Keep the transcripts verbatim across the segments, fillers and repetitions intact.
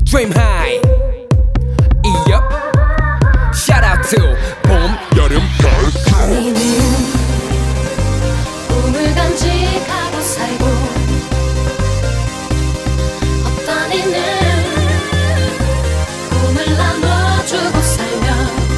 Dream high. Yup. Shout out to 봄, 여름, 가을. 우리는 꿈을 간직하고 살고 어떤 이는 꿈을 나눠주고 살며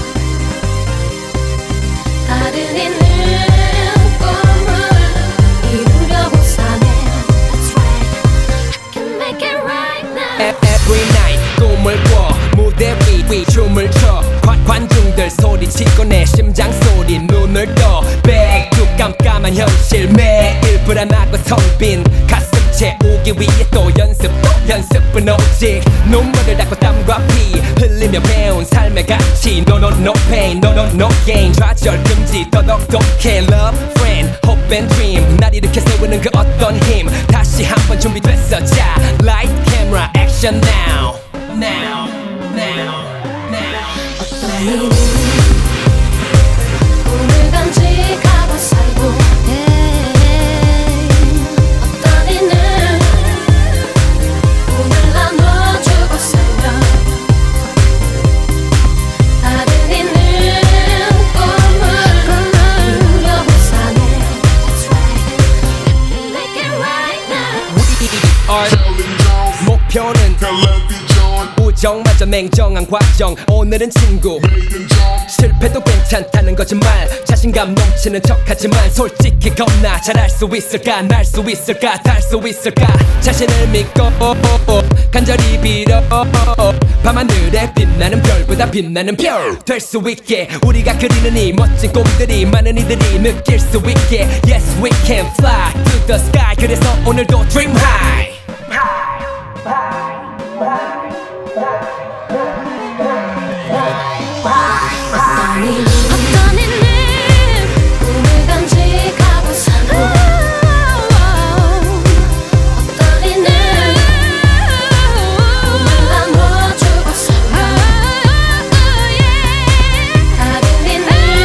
다른 이는 꿈을 이루려고 사네. That's right, I can make it right now. Every night 꿈을 꿔 무대 위, 위 춤을 춰 관, 관중들 소리치고 내 심장 소리 눈을 떠 Back to 깜깜한 현실 매일 불안하고 텅 빈 가슴 채우기 위해 또 연습 또 연습은 오직 눈물을 닦고 땀과 피 흘리며 배운 삶의 가치 No no no pain no no no gain 좌절 금지 더더욱 독해 Love, friend, hope and dream 날 일으켜 세우는 그 어떤 힘 다시 한번 준비됐어 자 Light, camera, action now Now, now, now 어떤 이는 꿈을 간직하고 살고 어떤 이는 꿈을 나눠주고 살며 다른 이는 꿈을 이루려고 사네. That's right, I can make it right now. We are 목표는 우정마저 냉정한 과정 오늘은 친구 실패도 괜찮다는 거짓말 자신감 넘치는 척하지만 솔직히 겁나 잘할 수 있을까 날 수 있을까 달 수 있을까 자신을 믿고 간절히 빌어 밤하늘에 빛나는 별보다 빛나는 별 될 수 있게 우리가 그리는 이 멋진 꿈들이 많은 이들이 느낄 수 있게 Yes we can fly to the sky 그래서 오늘도 dream high 어떤 이는 꿈을 간직하고 살고 어떤 이는 꿈을 나눠주고 살고 다른 이는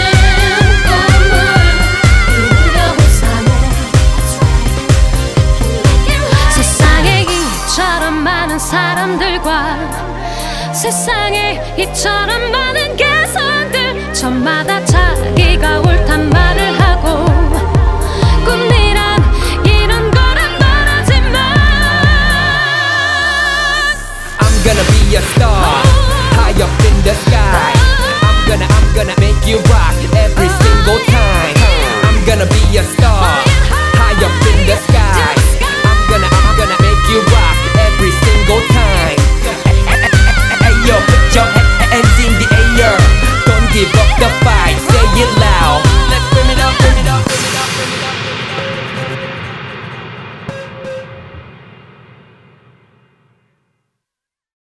꿈을 이루려고 사네. That's right, I can make it right. 세상에 이처럼 많은 사람들과 세상에 이처럼 많은 개성들 저마다 자기가 옳단 말을 하고 꿈이란 이런 거란 말하지만 I'm gonna be a star